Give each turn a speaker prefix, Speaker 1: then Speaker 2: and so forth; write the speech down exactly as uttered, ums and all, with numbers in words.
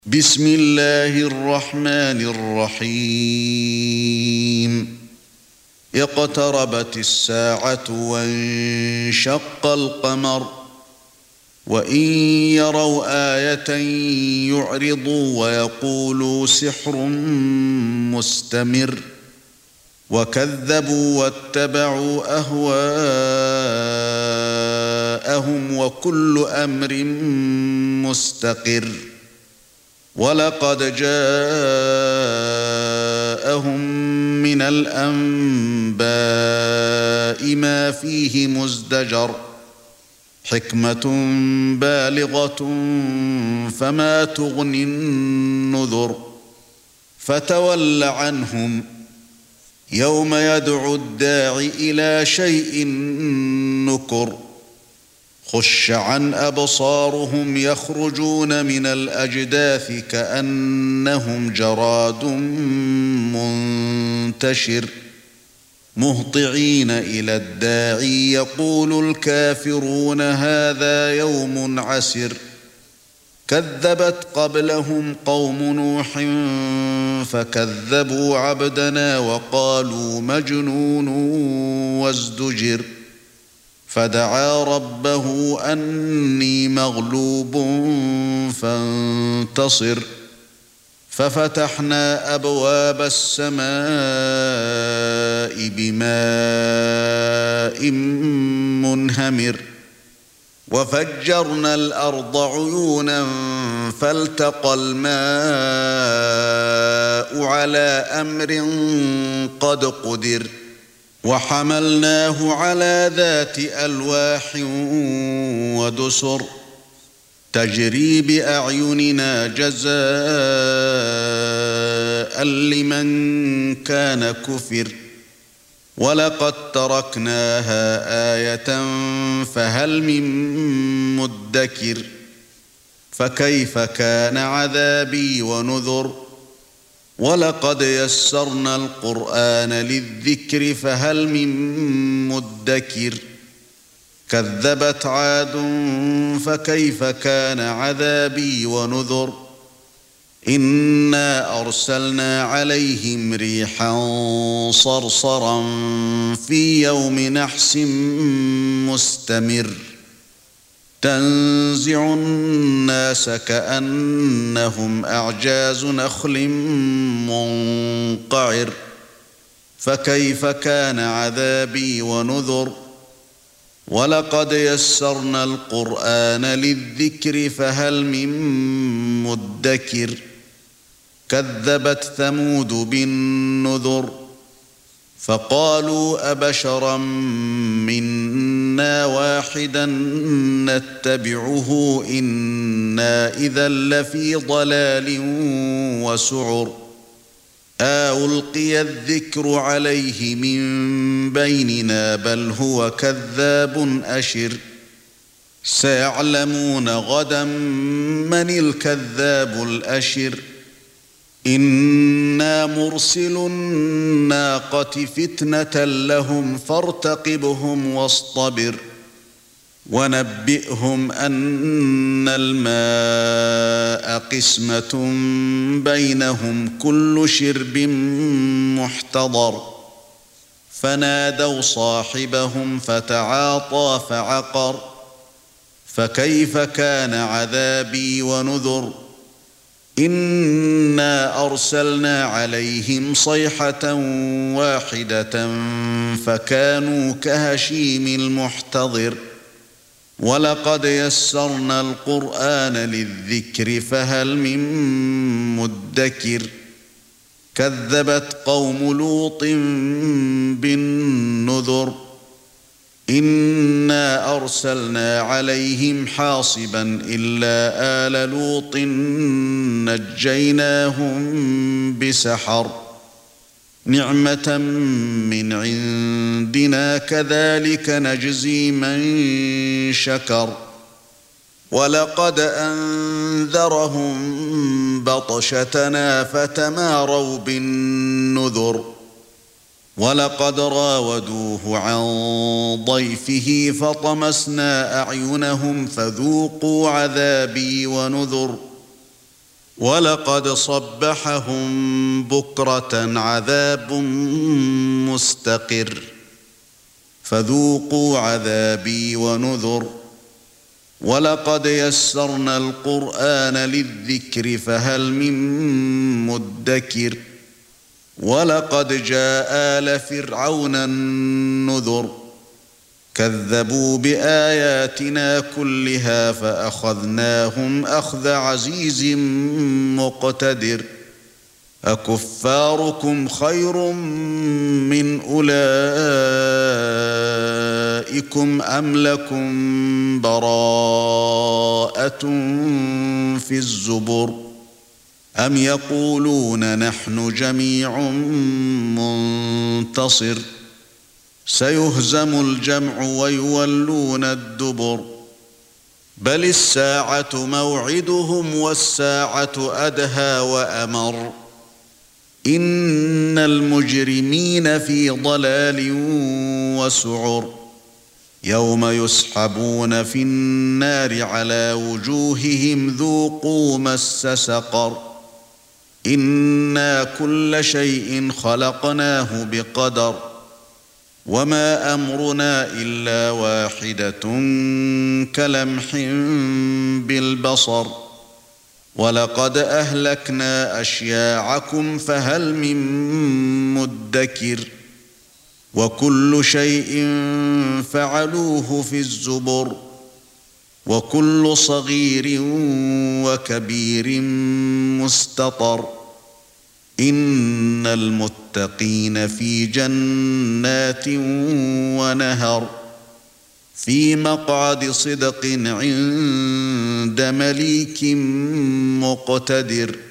Speaker 1: بسم الله الرحمن الرحيم اقتربت الساعة وانشق القمر وإن يروا آية يعرضوا ويقولوا سحر مستمر وكذبوا واتبعوا أهواءهم وكل أمر مستقر وَلَقَدْ جَاءَهُم مِّنَ الْأَنبَاءِ مَا فِيهِ مُزْدَجَرٌ حِكْمَةٌ بَالِغَةٌ فَمَا تُغْنِ النُّذُرُ فَتَوَلَّ عَنْهُمْ يَوْمَ يَدْعُ الدَّاعِ إِلَى شَيْءٍ نُكُرٍ خُشَّ عَنْ أَبْصَارُهُمْ يَخْرُجُونَ مِنَ الْأَجْدَاثِ كَأَنَّهُمْ جَرَادٌ مُنْتَشِرٌ مُهْطِعِينَ إِلَى الدَّاعِ يَقُولُ الْكَافِرُونَ هَذَا يَوْمٌ عَسِرٌ كَذَّبَتْ قَبْلَهُمْ قَوْمُ نُوحٍ فَكَذَّبُوا عَبْدَنَا وَقَالُوا مَجْنُونٌ وَازْدُجِرَ فدعا ربه أني مغلوب فانتصر ففتحنا أبواب السماء بماء منهمر وفجرنا الأرض عيونا فالتقى الماء على أمر قد قدر وحملناه على ذات ألواح ودسر تجري بأعيننا جزاء لمن كان كفر ولقد تركناها آية فهل من مدكر فكيف كان عذابي ونذر وَلَقَدْ يَسَّرْنَا الْقُرْآنَ لِلذِّكْرِ فَهَلْ مِن مُّدَّكِرٍ كَذَّبَتْ عَادٌ فَكَيْفَ كَانَ عَذَابِي وَنُذُرِ إِنَّا أَرْسَلْنَا عَلَيْهِمْ رِيحًا صَرْصَرًا فِي يَوْمِ نَحْسٍ مُسْتَمِرٍّ تنزع الناس كأنهم أعجاز نخل منقعر فكيف كان عذابي ونذر ولقد يسرنا القرآن للذكر فهل من مدكر كذبت ثمود بالنذر فقالوا أبشرا منا واحدا نتبعه إنا إذا لفي ضلال وسعر ألقي الذكر عليه من بيننا بل هو كذاب أشر سيعلمون غدا من الكذاب الأشر إنا مرسل الناقة فتنة لهم فارتقبهم واصطبر ونبئهم أن الماء قسمة بينهم كل شرب محتضر فنادوا صاحبهم فتعاطى فعقر فكيف كان عذابي ونذر إنا أرسلنا عليهم صيحة واحدة فكانوا كهشيم المحتضر ولقد يسرنا القرآن للذكر فهل من مدكر كذبت قوم لوط بالنذر إنا أرسلنا عليهم حاصبا إلا آل لوط نجيناهم بسحر نعمة من عندنا كذلك نجزي من شكر ولقد أنذرهم بطشتنا فتماروا بالنذر ولقد راودوه عن ضيفه فطمسنا أعينهم فذوقوا عذابي ونذر وَلَقَدْ صَبَّحَهُم بُكْرَةً عَذَابٌ مُسْتَقِرٌّ فَذُوقُوا عَذَابِي وَنُذُرِ وَلَقَدْ يَسَّرْنَا الْقُرْآنَ لِلذِّكْرِ فَهَلْ مِن مُّدَّكِرٍ وَلَقَدْ جَاءَ آلَ فِرْعَوْنَ النُّذُرُ كَذَّبُوا بِآيَاتِنَا كُلِّهَا فَأَخَذْنَاهُمْ أَخْذَ عَزِيزٍ مُقْتَدِرٍ أَكُفَّارُكُمْ خَيْرٌ مِنْ أُولَئِكُمْ أَمْ لَكُمْ بَرَاءَةٌ فِي الزُّبُرِ أَمْ يَقُولُونَ نَحْنُ جَمِيعٌ مُنْتَصِرٌ سيهزم الجمع ويولون الدبر بل الساعة موعدهم والساعة أدهى وأمر إن المجرمين في ضلال وسعر يوم يسحبون في النار على وجوههم ذوقوا مس سقر إنا كل شيء خلقناه بقدر وما أمرنا إلا واحدة كلمح بالبصر ولقد أهلكنا أشياعكم فهل من مدكر وكل شيء فعلوه في الزبر وكل صغير وكبير مستطر إن المتقين في جنات ونهر في مقعد صدق عند مليك مقتدر.